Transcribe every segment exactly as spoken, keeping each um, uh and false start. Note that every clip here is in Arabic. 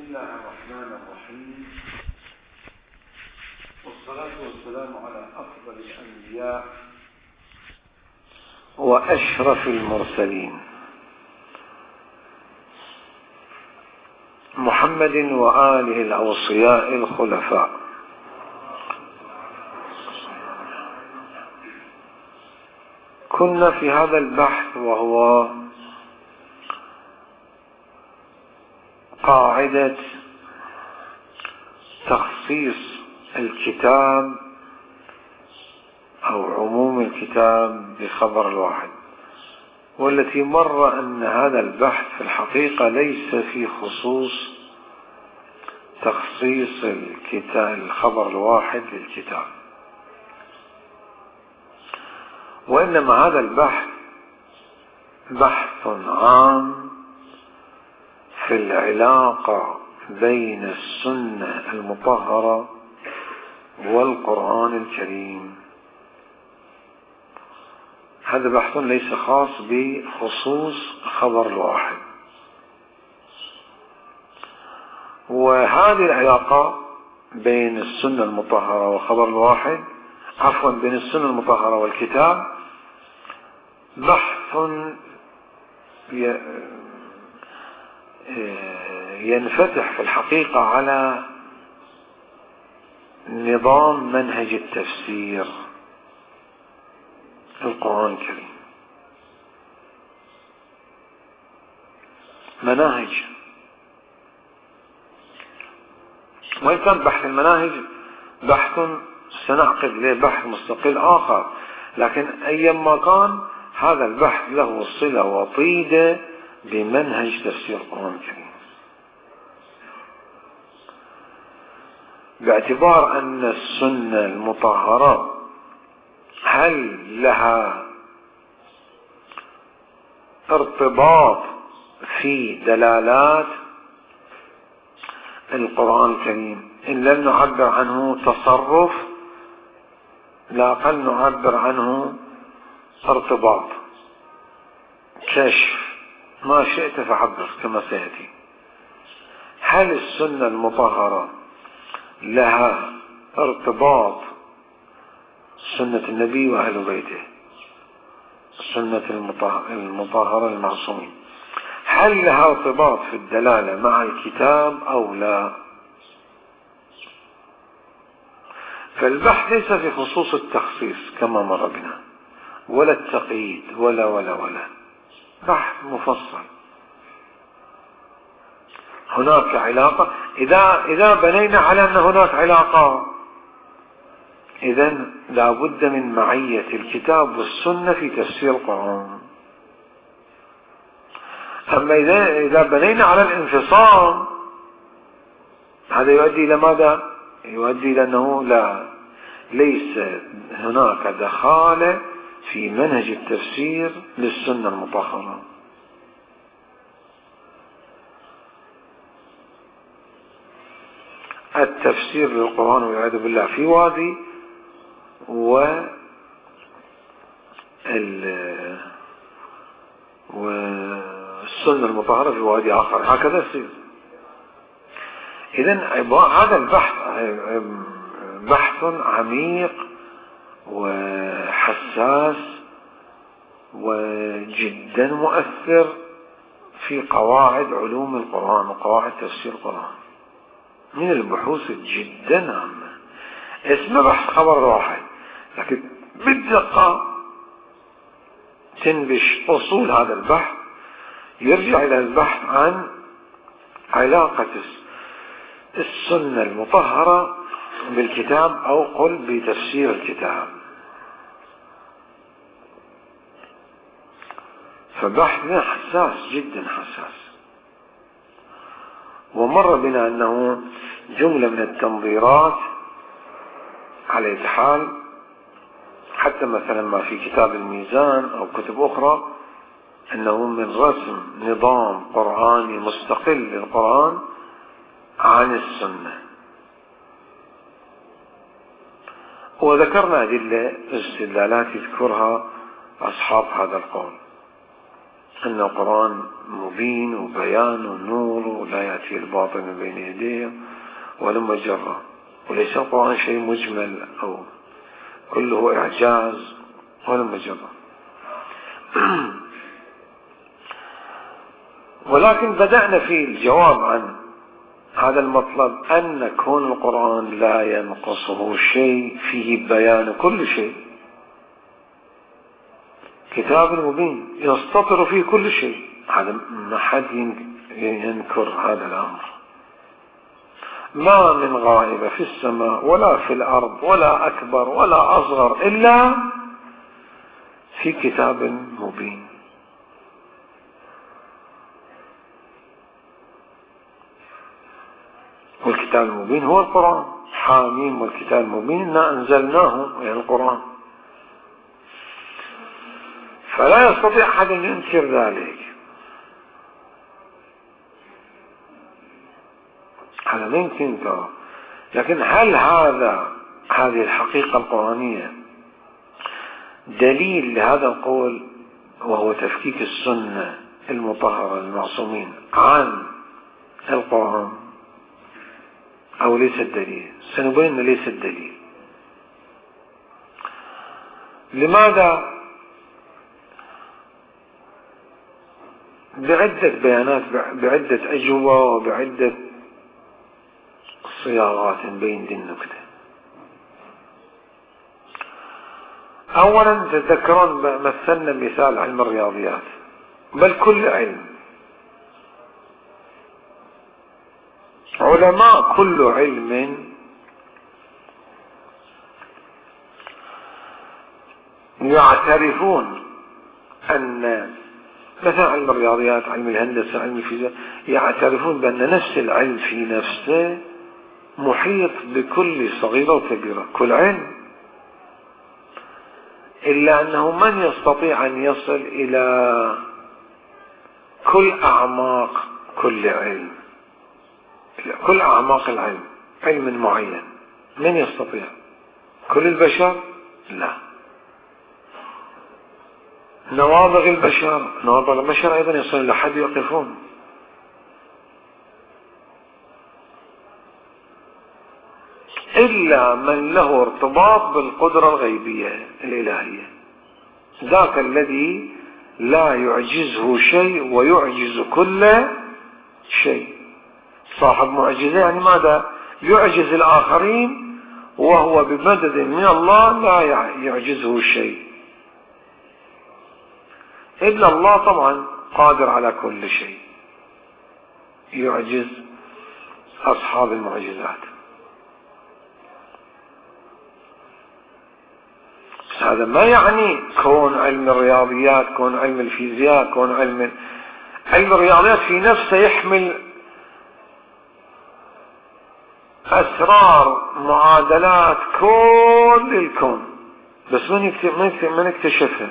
بسم الله الرحمن الرحيم، والصلاة والسلام على أفضل الأنبياء وأشرف المرسلين محمد وآله الأوصياء الخلفاء. كنا في هذا البحث وهو قاعدة تخصيص الكتاب أو عموم الكتاب بخبر الواحد، والتي مر أن هذا البحث في الحقيقة ليس في خصوص تخصيص الكتاب الخبر الواحد للكتاب، وإنما هذا البحث بحث عام في العلاقة بين السنة المطهرة والقرآن الكريم. هذا بحث ليس خاص بخصوص خبر الواحد، وهذه العلاقة بين السنة المطهرة وخبر الواحد عفوا بين السنة المطهرة والكتاب بحث ينفتح في الحقيقة على نظام منهج التفسير القرآن الكريم، مناهج. وإن كان بحث المناهج بحث سنعقد له بحث مستقل آخر، لكن أيما كان هذا البحث له صلة وطيدة بمنهج تفسير القرآن الكريم، باعتبار أن السنة المطهرة هل لها ارتباط في دلالات القرآن الكريم، إن لم نعبر عنه تصرف لا أقل نعبر عنه ارتباط، كشف، ما شئت فعبر كما سيأتي. هل السنة المطهرة لها ارتباط سنة النبي وأهل بيته، السنة المطهرة المعصومين، هل لها ارتباط في الدلالة مع الكتاب أو لا؟ فالبحث ليس في خصوص التخصيص كما مر بنا، ولا التقييد ولا ولا ولا بحث مفصل. هناك علاقة، إذا إذا بنينا على أن هناك علاقة إذن لا بد من معية الكتاب والسنة في تفسير القرآن. أما إذا إذا بنينا على الانفصام هذا يؤدي إلى ماذا؟ يؤدي إلى أنه لا ليس هناك دخالة في منهج التفسير للسنة المطهرة. التفسير للقرآن والعياذ بالله في وادي، و والسنة المطهرة في وادي آخر، هكذا يصير. إذن هذا البحث بحث عميق وحساس وجدا مؤثر في قواعد علوم القرآن وقواعد تفسير القرآن، من البحوث جدا عامة. اسمه بحث خبر واحد، لكن بالدقة تنبش أصول هذا البحث، يرجع إلى البحث عن علاقة السنة المطهرة بالكتاب أو قل بتفسير الكتاب. فبحثنا حساس جدا حساس، ومر بنا أنه جملة من التنظيرات على أي حال، حتى مثلا ما في كتاب الميزان أو كتب أخرى، أنه من رسم نظام قرآني مستقل للقرآن عن السنة. وذكرنا أدلة استدلالات يذكرها أصحاب هذا القول. أن القرآن مبين وبيان ونور ولا يأتي الباطل من بين يديه ولا مجرة، وليس القرآن شيء مجمل أو كله إعجاز ولا مجرة. ولكن بدأنا في الجواب عن هذا المطلب أن كون القرآن لا ينقصه شيء، فيه بيان كل شيء، كتاب مبين يستطر فيه كل شيء، هذا ما حد ينكر هذا الأمر. ما من غائبة في السماء ولا في الأرض ولا أكبر ولا أصغر إلا في كتاب مبين. والكتاب المبين هو القرآن، حاميم والكتاب المبين إنا أنزلناه، يعني القرآن. فلا يستطيع أحد أن ينكر ذلك، هذا لا يمكن ينكره. لكن هل هذا هذه الحقيقة القرآنية دليل لهذا القول وهو تفكيك السنة المطهرة المعصومين عن القرآن أو ليس الدليل؟ سنبين ليس الدليل. لماذا؟ بعدة بيانات، بعدة أجوبة وبعدة صياغات بين دي النكتة. أولا تذكرون مثلنا مثال علم الرياضيات، بل كل علم، علماء كل علم يعترفون أن مثلا علم الرياضيات، علم الهندسة، علم الفيزياء، يعترفون بأن نفس العلم في نفسه محيط بكل صغيرة وكبيرة، كل علم، إلا أنه من يستطيع أن يصل إلى كل أعماق كل علم، كل أعماق العلم، علم معين، من يستطيع؟ كل البشر؟ لا. نوابغ البشر، نوابغ البشر أيضا يصل إلى حد يقفون. إلا من له ارتباط بالقدرة الغيبية الإلهية، ذاك الذي لا يعجزه شيء ويعجز كل شيء. صاحب معجزة يعني ماذا؟ يعجز الآخرين وهو بمدد من الله لا يعجزه شيء، إلا الله طبعا قادر على كل شيء، يعجز أصحاب المعجزات. هذا ما يعني كون علم الرياضيات، كون علم الفيزياء، كون علم علم الرياضيات في نفسه يحمل أسرار معادلات كل الكون، بس من من يكتشفها؟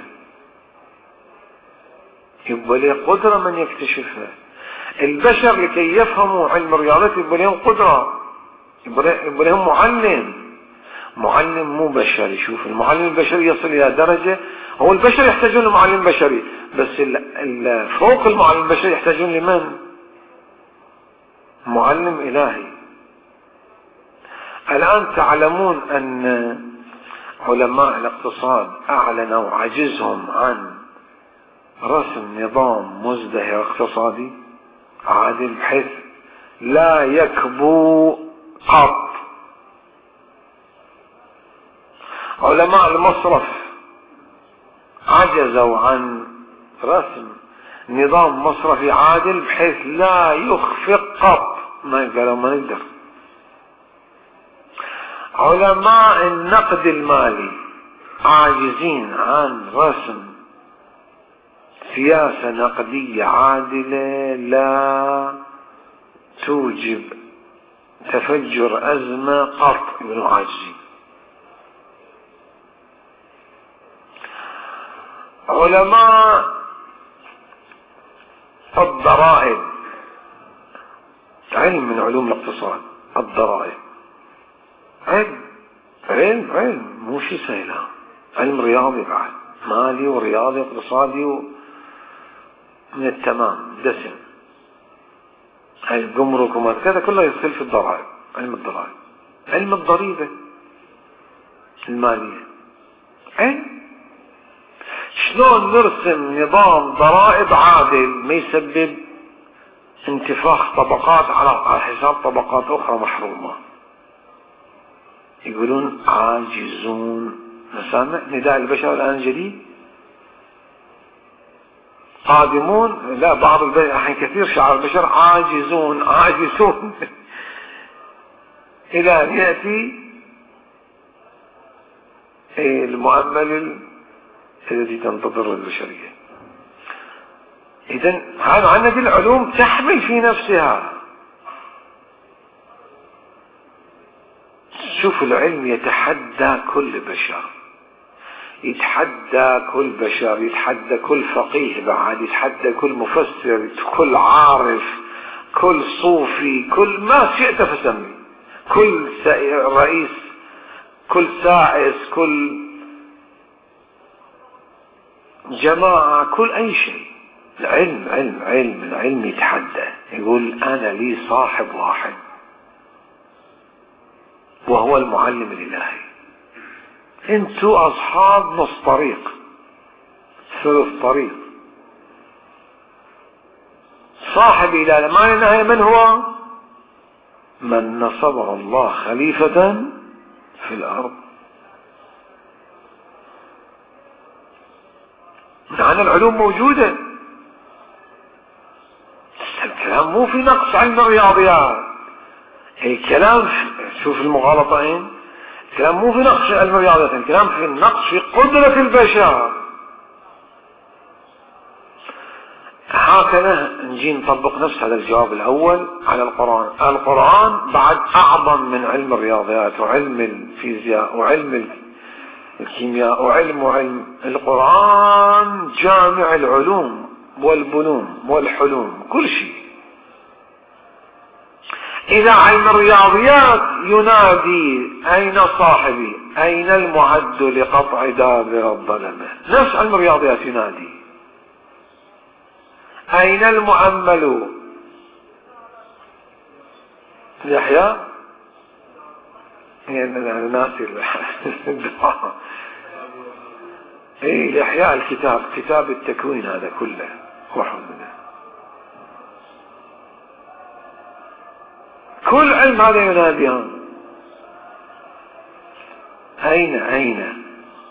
يبقى له قدرة من يكتشفها. البشر لكي يفهموا علم الرياضيات يبقى لهم قدرة، يبقى لهم معلم، معلم مو بشري. شوف المعلم البشري يصل إلى درجة، هو البشر يحتاجون لمعلم بشري، بس فوق المعلم البشري يحتاجون لمن؟ معلم إلهي. الآن تعلمون أن علماء الاقتصاد أعلنوا عجزهم عن رسم نظام مزدهر اقتصادي عادل بحيث لا يكبو قط. علماء المصرف عجزوا عن رسم نظام مصرفي عادل بحيث لا يخفق قط، ما قالوا ما نقدر. علماء النقد المالي عاجزين عن رسم سياسة نقدية عادلة لا توجب تفجر أزمة قط، يقولوا عاجزين. علماء الضرائب، علم من علوم الاقتصاد، الضرائب علم علم علم مو شيء سهل، علم رياضي بعد، مالي ورياضي واقتصادي و... من التمام دسم، هاي الجمرك وما كذا كله يدخل في الضرائب. علم الضرائب، علم الضريبة المالية، علم شلون نرسم نظام ضرائب عادل ما يسبب انتفاخ طبقات على حساب طبقات أخرى محرومة. يقولون عاجزون. نسمع نداء البشر الآن جديد، قادمون. لا، بعض الحين كثير شعار البشر عاجزون عاجزون إلى أن يأتي المؤمل الذي تنتظر البشرية. إذن هذا عندنا دي العلوم تحمل في نفسها. شوف العلم يتحدى كل بشر، يتحدى كل بشر، يتحدى كل فقيه بعد، يتحدى كل مفسر، كل عارف، كل صوفي، كل ما شئت فسمي، كل رئيس، كل سائس، كل جماعة، كل أي شيء. العلم علم علم العلم يتحدى، يقول أنا لي صاحب واحد وهو المعلم الإلهي. انتوا أصحاب نص طريق، ثلث طريق. صاحب إله ما نهاية من هو؟ من نصبه الله خليفة في الأرض. معنى العلوم موجودة. الكلام مو في نقص علم الرياضيات، الكلام شوف المغالطين، الكلام مو في نقص علم الرياضيات، الكلام في النقص في قدرة البشر. هكذا نجي نطبق نفس هذا الجواب الأول على القرآن. القرآن بعد أعظم من علم الرياضيات وعلم الفيزياء وعلم الكيمياء وعلم وعلم القرآن جامع العلوم والبنون والحلوم، كل شيء. إذا علم الرياضيات ينادي أين صاحبي، أين المعد لقطع دابر الظلمة، نفس علم الرياضيات ينادي أين المؤمل يحيى. يعني ناسي الدعاء. ايه يحيى الكتاب، كتاب التكوين هذا كله وحده، كل علم هذا يناديهم. أين أين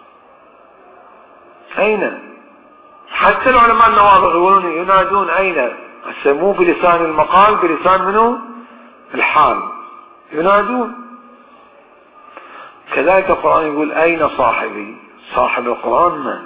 أين حتى العلماء النوابغ يقولون ينادون أين، مو بلسان المقال، بلسان منه الحال ينادون. كذلك القرآن يقول أين صاحبي، صاحب القرآن من؟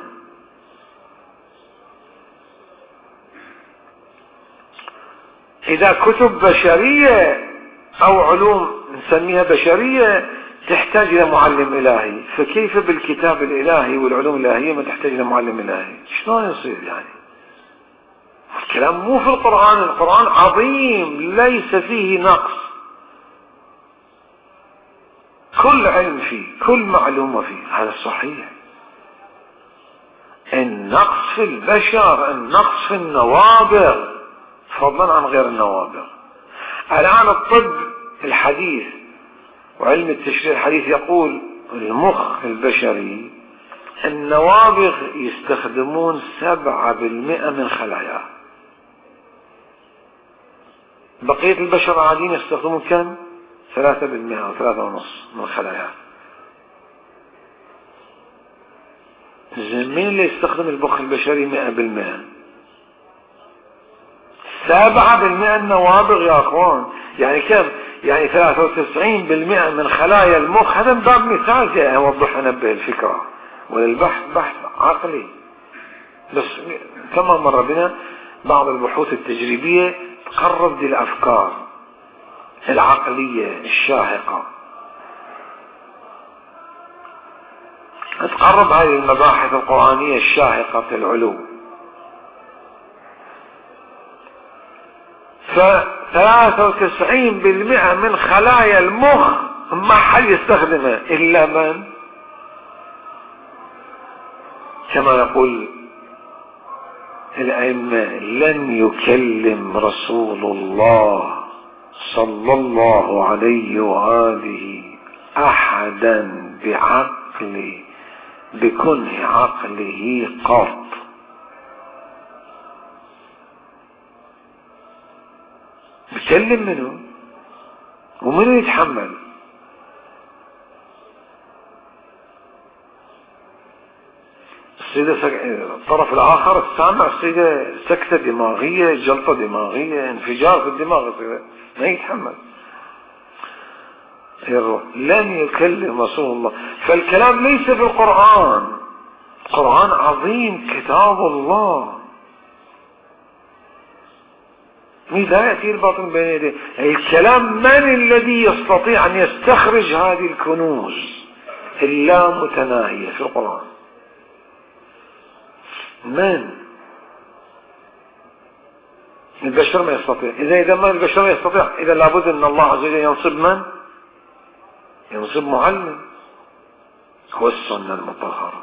إذا كتب بشرية أو علوم نسميها بشرية تحتاج إلى معلم إلهي، فكيف بالكتاب الإلهي والعلوم الإلهية ما تحتاج إلى معلم إلهي؟ شلون يصير يعني؟ الكلام مو في القرآن، القرآن عظيم ليس فيه نقص، كل علم فيه، كل معلومة فيه، هذا صحيح. النقص في البشر، النقص في النوابغ، فضلا عن غير النوابغ. الآن الطب الحديث وعلم التشريح الحديث يقول المخ البشري النوابغ يستخدمون سبعة بالمئة من خلاياه، بقية البشر العاديين يستخدمون كم؟ ثلاثة بالمئة أو ثلاثة ونص من خلاياه. مين اللي يستخدم المخ البشري مئة بالمئة؟ سبعة بالمئة النوابغ يا أخوان. يعني كم؟ يعني ثلاثة وتسعين بالمئة من خلايا المخ. هذا باب مثال جاي أوضح أنبه الفكرة، وللبحث بحث عقلي بس كما مر بنا بعض البحوث التجريبية تقرب دي الأفكار العقلية الشاهقة، تقرب هذه المباحث القرآنية الشاهقة في العلوم. فثلاثة وتسعين بالمئة من خلايا المخ ما حد يستخدمها إلا من؟ كما يقول الأئمة لن يكلم رسول الله صلى الله عليه وآله أحدا بعقل بكنه عقله قط. بكلم منه ومنه يتحمل. الطرف الآخر السامع السيدة سكتة دماغية، جلطة دماغية، انفجار في الدماغ، ما يتحمل. لن يكلم رسول الله. فالكلام ليس في القرآن. القرآن عظيم، كتاب الله، لا يأتي الباطل بين يديه. الكلام من الذي يستطيع أن يستخرج هذه الكنوز اللامتناهية في القرآن؟ من؟ البشر ما يستطيع. إذا إذا ما البشر ما يستطيع، إذا لابد أن الله عز وجل ينصب من؟ ينصب معلم. هو السنة المطهرة.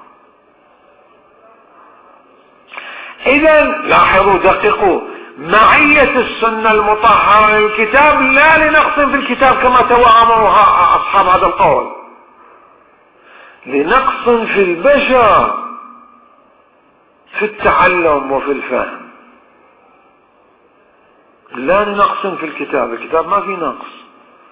إذا لاحظوا دققوا، معية السنة المطهرة للكتاب لا لنقص في الكتاب كما توهموها أصحاب هذا القول، لنقص في البشر في التعلم وفي الفهم، لا لنقص في الكتاب. الكتاب ما في نقص.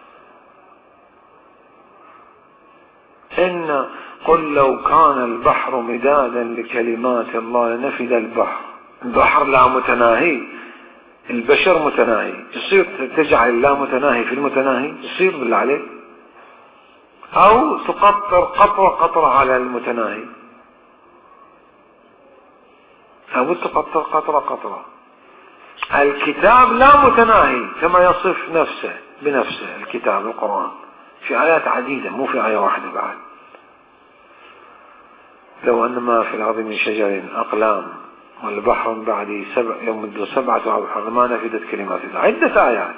إن قل لو كان البحر مدادا لكلمات الله لنفد البحر. البحر لا متناهي، البشر متناهي. يصير تجعل الله متناهي في المتناهي؟ يصير بالله عليك؟ أو تقطر قطرة قطرة على المتناهي، أو تقطر قطرة قطرة. الكتاب لا متناهي كما يصف نفسه بنفسه. الكتاب القرآن في آيات عديدة، مو في آية واحدة بعد. لو أن ما في الأرض من شجر أقلام والبحر من بعده سبع يمد سبعة أبحر ما نفدت كلمات الله. عدة آيات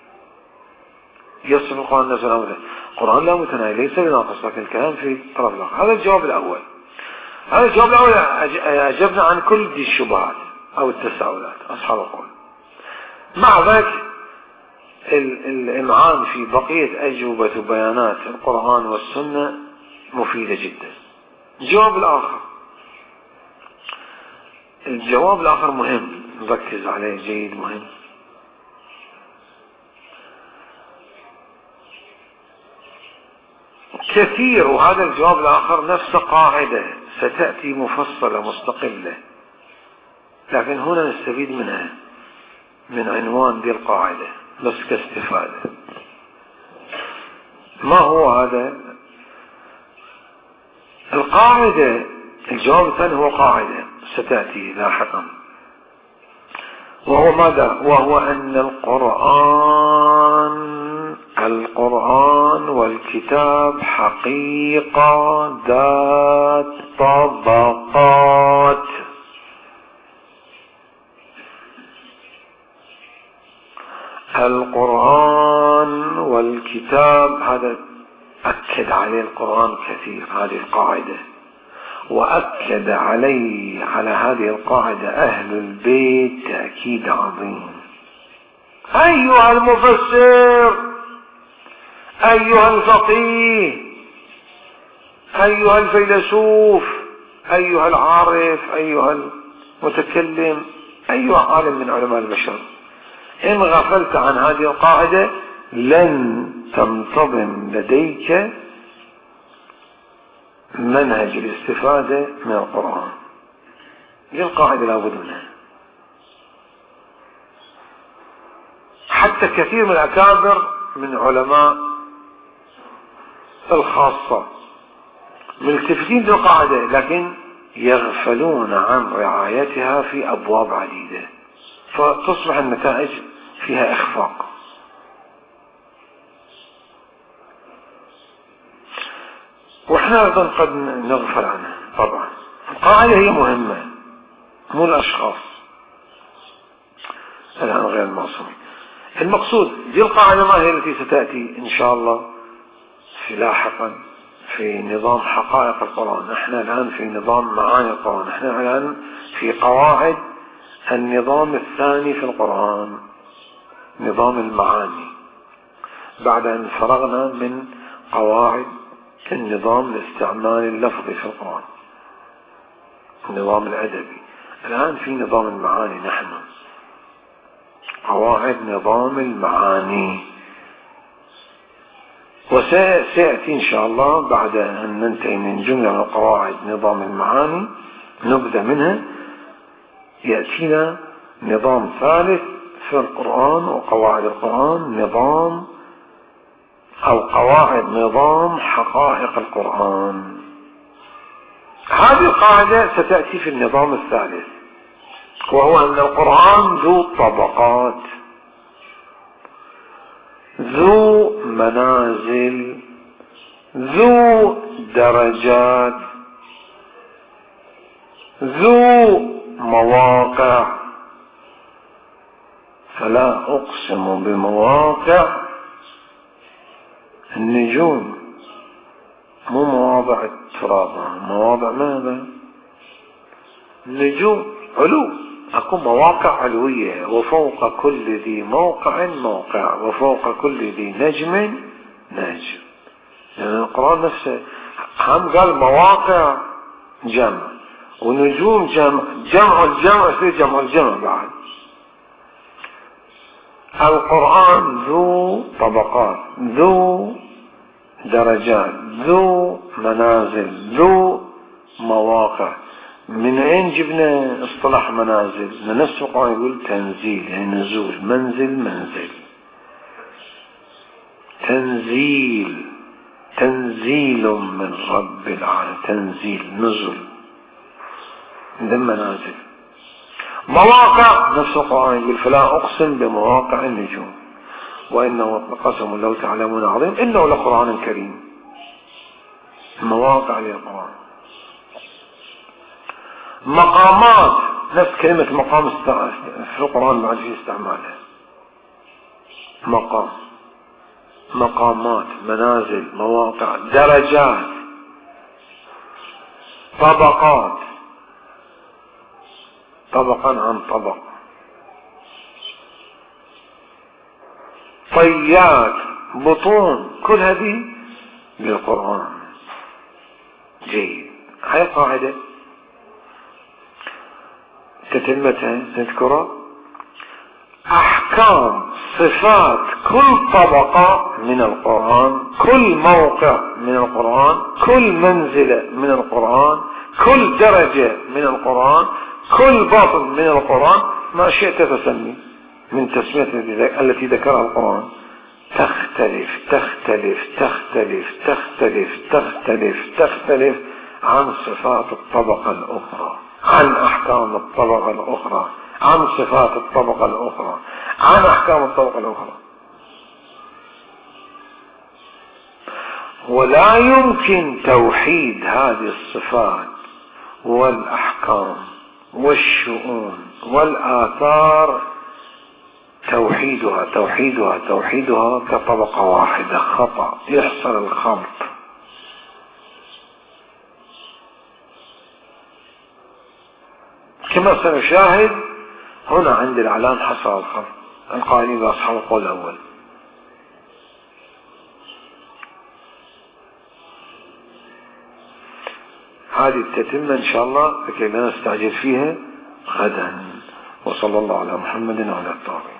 يصف القرآن نفسه. القرآن لا متناهي، ليس بناقص، لكن الكلام في طرف الآخر. هذا الجواب الأول. هذا الجواب الأول أجبنا عن كل دي الشبهات أو التساؤلات أصحاب القول. مع ذلك الإمعان في بقية أجوبة وبيانات القرآن والسنة مفيدة جدا. الجواب الآخر الجواب الآخر مهم، نركز عليه جيد، مهم. كثير، وهذا الجواب الآخر نفس قاعدة ستأتي مفصلة مستقلة، لكن هنا نستفيد منها من عنوان دي القاعدة بس كاستفادة. ما هو هذا القاعدة؟ الجواب الثاني هو قاعدة ستأتي لاحقا، وهو ماذا؟ وهو أن القرآن القرآن والكتاب حقيقة ذات طبقات. القرآن والكتاب، هذا أكد عليه القرآن كثير هذه القاعدة، وأكد عليه على هذه القاعدة أهل البيت تأكيد عظيم. أيها المفسر، أيها الفقيه، أيها الفيلسوف، أيها العارف، أيها المتكلم، أيها عالم من علماء البشر، إن غفلت عن هذه القاعدة لن تنتظم لديك منهج الاستفادة من القرآن. دي القاعدة لابد منها. حتى كثير من الأكابر من علماء الخاصة ملتفتين للقاعدة، لكن يغفلون عن رعايتها في أبواب عديدة، فتصبح النتائج فيها إخفاق. وإحنا أيضا قد نغفل عنها. طبعا القاعدة هي مهمة، مو الأشخاص الآن غير المعصومين. المقصود دي القاعدة ما هي التي ستأتي إن شاء الله في لاحقا في نظام حقائق القرآن. احنا الآن في نظام معاني القرآن، احنا الآن في قواعد النظام الثاني في القرآن، نظام المعاني، بعد أن فرغنا من قواعد النظام الاستعمالي اللفظي في القرآن، النظام الأدبي. الآن في نظام المعاني، نحن قواعد نظام المعاني، وسيأتي إن شاء الله بعد أن ننتهي من جملة من قواعد نظام المعاني نبدأ منها، يأتينا نظام ثالث في القرآن وقواعد القرآن، نظام أو قواعد نظام حقائق القرآن. هذه القاعدة ستأتي في النظام الثالث، وهو أن القرآن ذو طبقات، ذو منازل، ذو درجات، ذو مواقع. فلا أقسم بمواقع النجوم، مو مواضع التراب، مواضع ماذا؟ النجوم علو، أكو مواقع علوية، وفوق كل ذي موقع موقع، وفوق كل ذي نجم نجم. يعني القرآن نفسه هم قال مواقع جمع، ونجوم جمع، جمع الجمع يصير جمع الجمع بعد. القرآن ذو طبقات، ذو درجات، ذو منازل، ذو مواقع. من أين جبنا اصطلاح منازل؟ من نفس القرآن يقول تنزيل، يعني نزول، منزل منزل، تنزيل، تنزيل من رب العالمين، تنزيل نزل، من منازل. مواقع نفس القرآن يقول فلا أقسم بمواقع النجوم وإنه لقسم لو تعلمون عظيم إنه لقرآن كريم. مواقع للقرآن. مقامات، نفس كلمة مقام في القرآن بعد في استعمالها، مقام، مقامات، منازل، مواقع، درجات، طبقات، طبقا عن طبق، طيات، بطون، كل هذه للقرآن. جيد. هاي قاعدة تتمتها نذكرها. أحكام صفات كل طبقة من القرآن، كل موقع من القرآن، كل منزلة من القرآن، كل درجة من القرآن، كل باطن من القرآن، ما شئت تسمي من تسمية التي ذكرها القرآن، تختلف تختلف تختلف تختلف تختلف تختلف عن صفات الطبقة الأخرى، عن أحكام الطبقة الأخرى، عن صفات الطبقة الأخرى، عن أحكام الطبقة الأخرى. ولا يمكن توحيد هذه الصفات والأحكام والشؤون والآثار، توحيدها توحيدها توحيدها كطبقة واحدة، خطأ، يحصل الخلط. كما سنشاهد هنا عند الإعلان حصل الخلط، القائلين بأصحاب القول الأول. هذه التتمة إن شاء الله لكي لا نستعجل فيها غدا. وصلى الله على محمد وعلى الطاهرين.